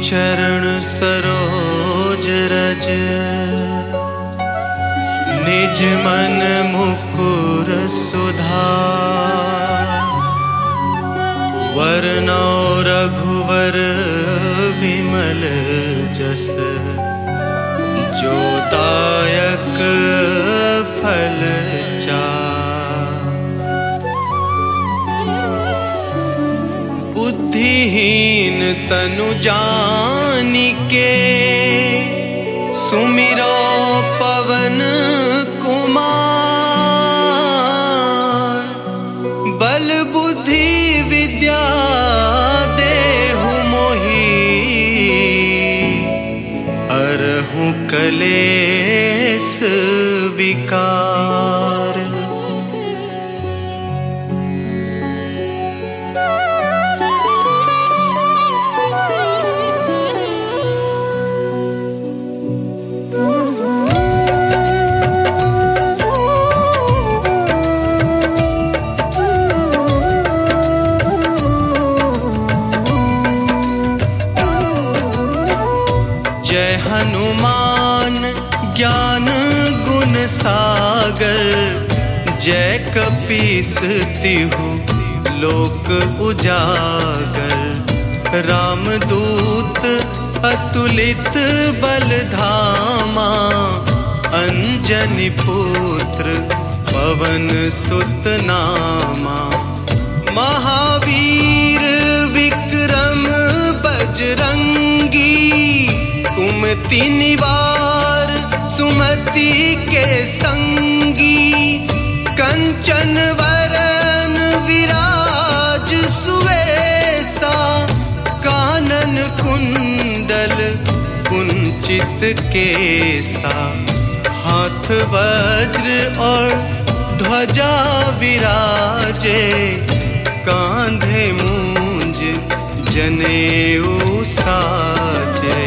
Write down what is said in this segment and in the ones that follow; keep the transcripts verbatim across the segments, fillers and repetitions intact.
चरण सरोज रज, निज मन मुकुर सुधार। वरनौ रघुवर विमल जस, जो दायक फल चार। बुद्धिहीन तनु जानिके, सुमिरो पवन कुमार। बल बुद्धि विद्या देहु मोहि, हरहु कलेस विकार। जय हनुमान ज्ञान गुण सागर, जय कपीस तिहु लोक उजागर। रामदूत अतुलित बल धामा, अंजनी पुत्र पवन सुत नामा। महावीर विक्रम बजरंगी, कुमति निवार सुमति के संगी। कंचन वरन विराज सुवेसा, कानन कुंडल कुंचित केसा। हाथ वज्र और ध्वजा विराजे, कांधे मूंज जनेऊ साजे।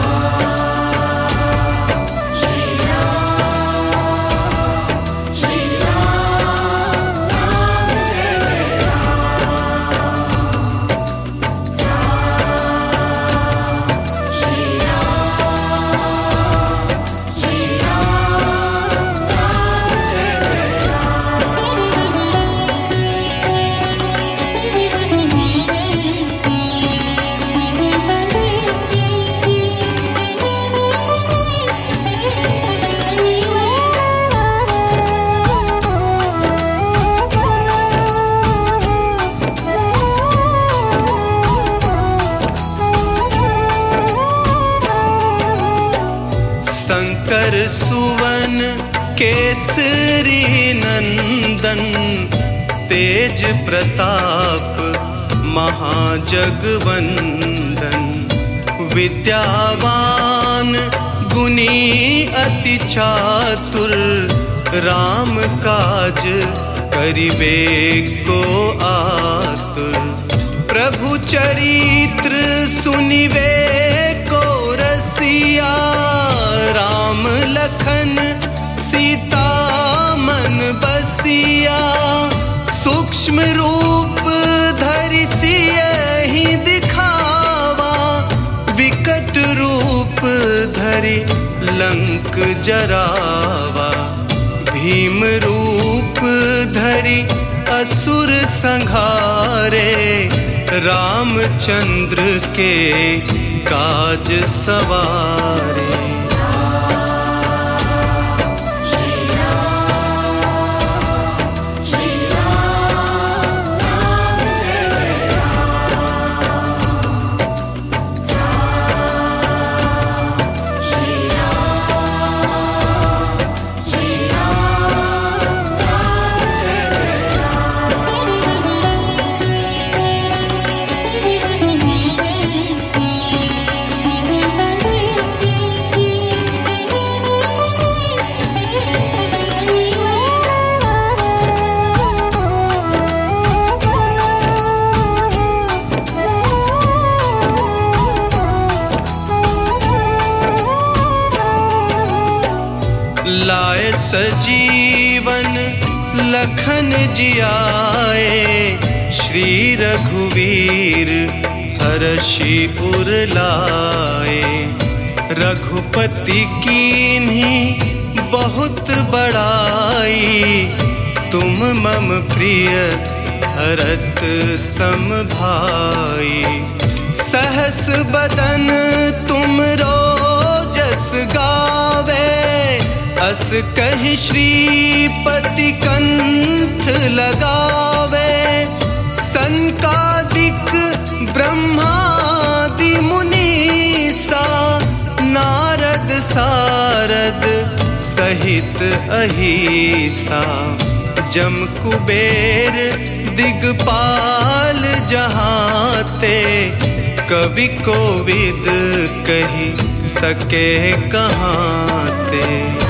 शंकर सुवन केसरी नंदन, तेज प्रताप महाजगवंदन। विद्यावान गुणी अति चातुर, राम काज करिबे को आतुर। प्रभु चरित्र सुनिबे को रसिया, राम लखन सीता मन बसिया। सूक्ष्म रूप धरि सियहि दिखावा, विकट रूप धरि लंक जरावा। भीम रूप धरि असुर संहारे, रामचंद्र के काज सवारे। लाए सजीवन लखन जियाए, श्री रघुवीर हर्षि उर लाए। रघुपति कीन्ही बहुत बड़ाई, तुम मम प्रिय भरत सम भाई। सहस बदन तुम रोजस गावे, अस कहि श्रीपति कंठ लगावे। सनकादिक ब्रह्मादि मुनीसा, नारद सारद सहित अहिसा। जम कुबेर दिगपाल जहाते, कवि कोविद कही सके कहाते।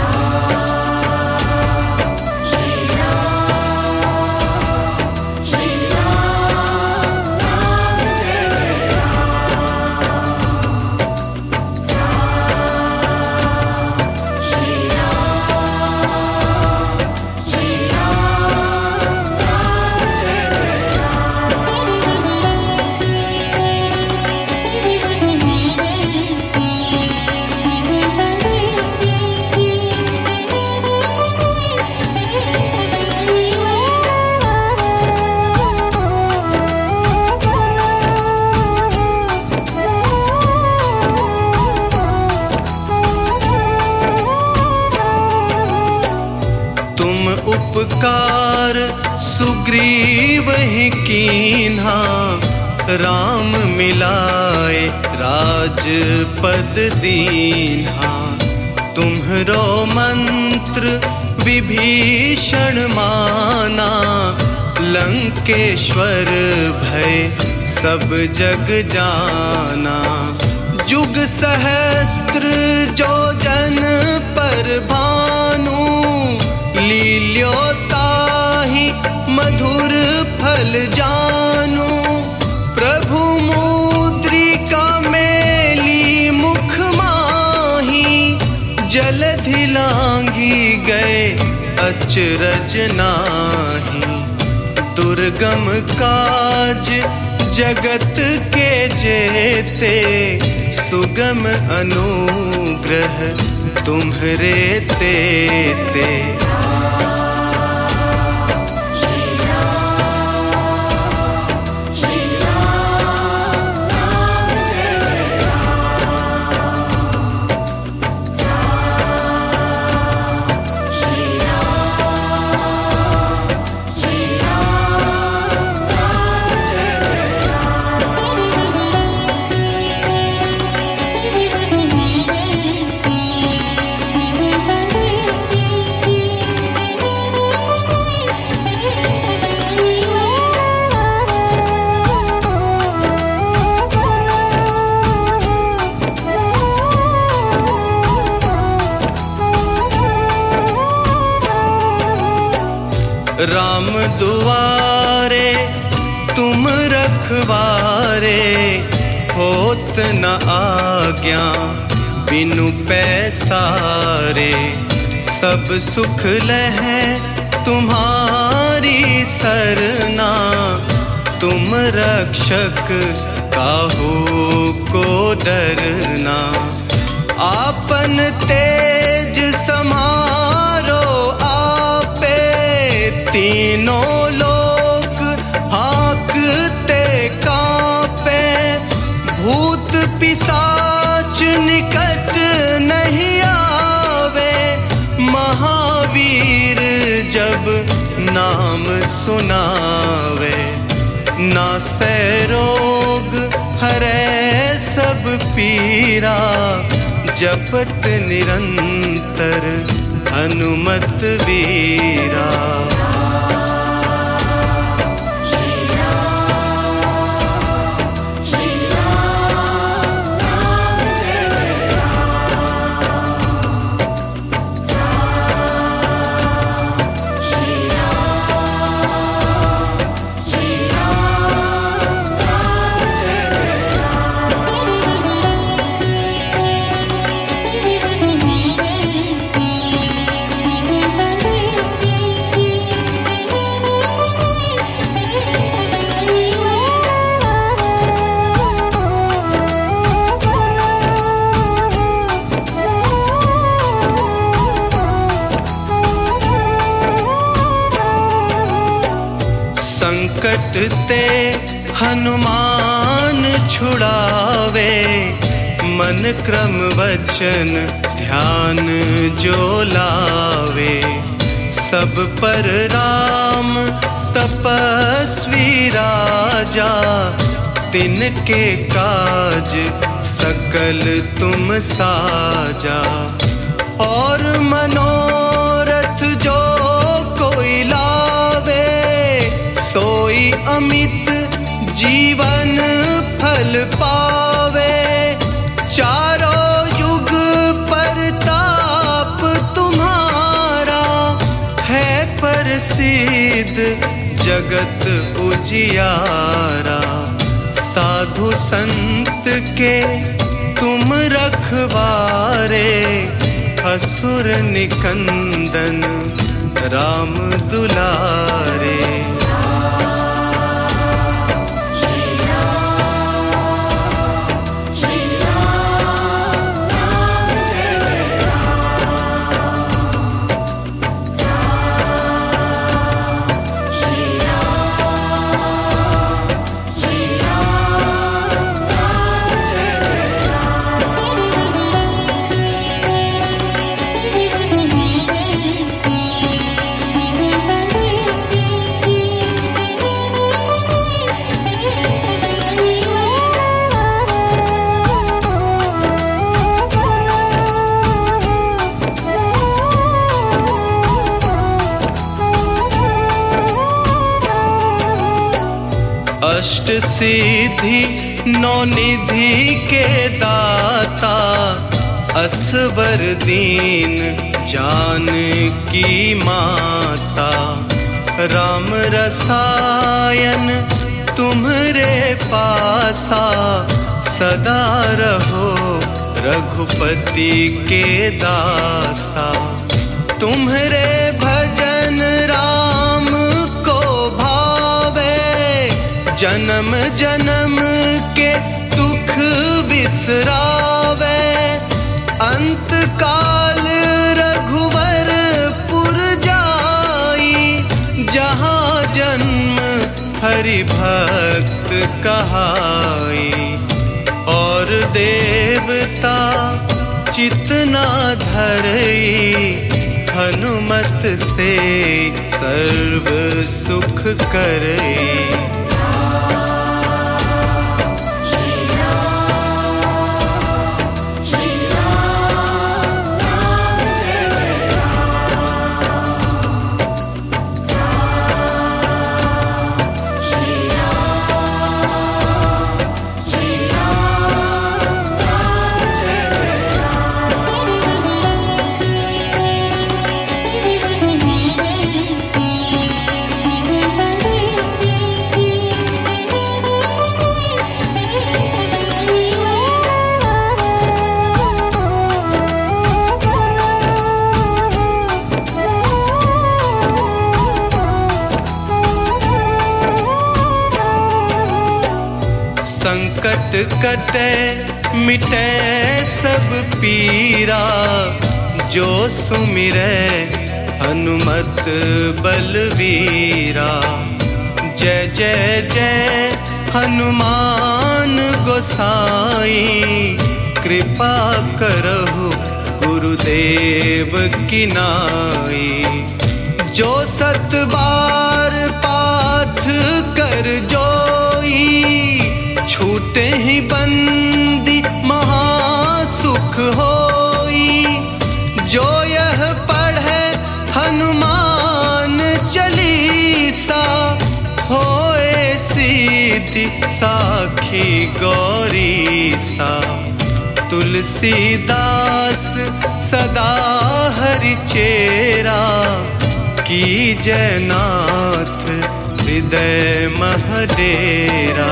उपकार सुग्रीव ही कीन्हा, राम मिलाए राजपद दीन्हा। तुम्हरो मंत्र विभीषण माना, लंकेश्वर भय सब जग जाना। जुग सहस्त्र जो जन पर भानु, लील्यो ताहि मधुर फल जानू। प्रभु मुद्रिका मेली मुख माही, जलधि लांघी गए अचरज नाही। दुर्गम काज जगत के जेते, सुगम अनुग्रह तुम्हरे तेते। राम दुआरे तुम रखवारे, होत न आज्ञा बिनु पैसारे। सब सुख लहै तुम्हारी सरना, तुम रक्षक काहू को डरना। आपन तेज समारो आपे, तीनों लोक हाँकते कांपे। भूत पिशाच निकट नहीं आवे, महावीर जब नाम सुनावे। नासै रोग हरै सब पीरा, जपत निरंतर हनुमत वीरा। संकट ते हनुमान छुड़ावे, मन क्रम वचन ध्यान जो लावे। सब पर राम तपस्वी राजा, तिनके काज सकल तुम साजा। और मनोरथ जो कोई लावे, सोई अमित जीवन फल पावे। चारों युग परताप तुम्हारा, है प्रसिद्ध जगत उजियारा। साधु संत के तुम रखवारे, असुर निकंदन राम दुलारे। अष्ट सिद्धि नौ निधि के दाता, असवर दीन जानकी माता। राम रसायन तुम्हरे पासा, सदा रहो रघुपति के दासा। तुम्हरे भजन राम को भावे, जन्म जन्म के दुख बिसरावे। अंत काल रघुवर पुर जाई, जहाँ जन्म हरि भक्त कहाई। और देवता चितना धरई, हनुमत से सर्व सुख करई। संकट कटे मिटे सब पीरा, जो सुमिरै हनुमत बलवीरा। जय जय जय हनुमान गोसाई, कृपा करहु गुरुदेव की नाई। जो सत बार पाठ कर जोई, छूटे ही बंदी महासुख होई। जो यह पढ़े हनुमान चालीसा, होए सीधी साखी गौरीसा। तुलसीदास सदा हरि चेरा, कीजय नाथ हृदय मह डेरा।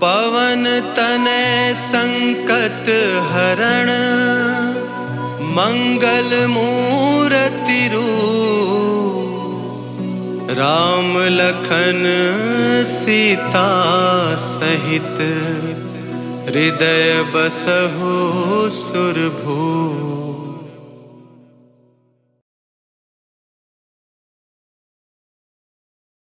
पवन तनय संकट हरण मंगल मूरति रूप राम लखन सीता सहित हृदय बसहु सुरभूप।